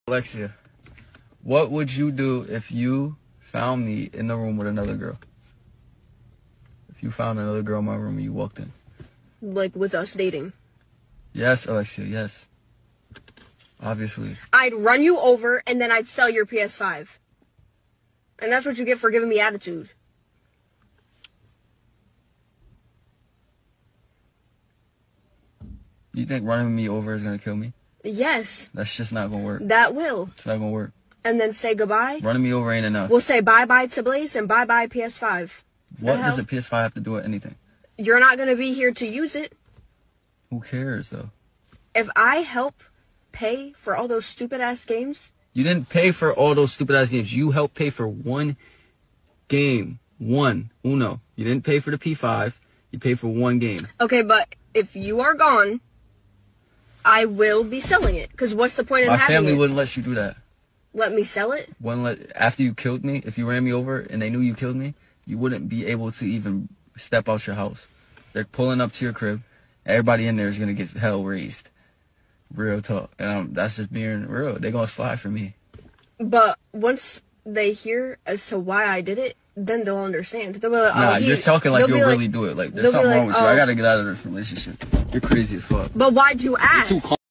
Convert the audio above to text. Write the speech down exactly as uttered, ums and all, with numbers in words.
Alexia, what would you do if you found me in the room with another girl? If you found another girl in my room and you walked in. Like with us dating? Yes, Alexia, yes. Obviously. I'd run you over and then I'd sell your P S five. And that's what you get for giving me attitude. You think running me over is going to kill me? Yes. That's just not going to work. That will. It's not going to work. And then say goodbye? Running me over ain't enough. We'll say bye-bye to Blaze and bye-bye P S five. What does a P S five have to do with anything? You're not going to be here to use it. Who cares, though? If I help pay for all those stupid-ass games... You didn't pay for all those stupid-ass games. You helped pay for one game. One. Uno. You didn't pay for the P five. You paid for one game. Okay, but if you are gone, I will be selling it. Because what's the point in My having it? family wouldn't let you do that. Let me sell it? Wouldn't let, after you killed me, if you ran me over and they knew you killed me, you wouldn't be able to even step out your house. They're pulling up to your crib. Everybody in there is going to get hell raised. Real talk. Um, that's just being real. They're going to slide for me. But once they hear as to why I did it, then they'll understand. They'll be like, oh, nah, he, you're talking like you'll like, really do it. Like, there's something like, wrong with oh. you. I got to get out of this relationship. You're crazy as fuck. But why'd you ask?